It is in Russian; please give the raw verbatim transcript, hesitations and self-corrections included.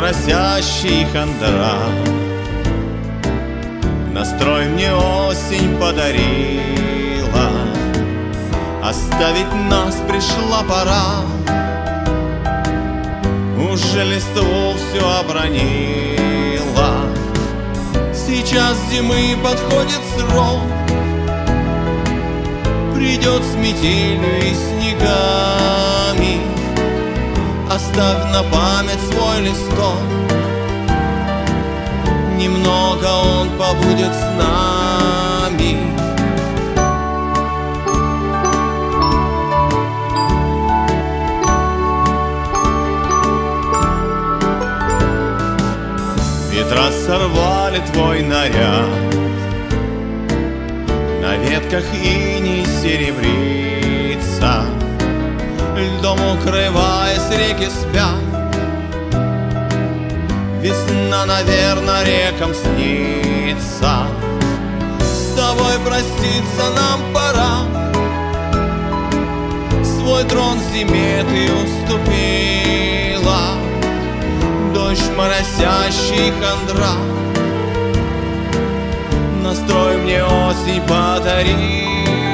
моросящий хандра. Настрой мне осень подарила, оставить нас пришла пора. Уже листву все обронила, сейчас зимы подходит срок. Придет с метелью и снегами, оставь на память свой листок. Немного он побудет с нами. Ветра сорвали твой наряд, на ветках иней серебрится, льдом укрываясь реки спят. Весна, наверно, рекам снится, с тобой проститься нам пора. Свой трон зиме ты уступила, дождь моросящий хандра. Настрой мне осень подарила,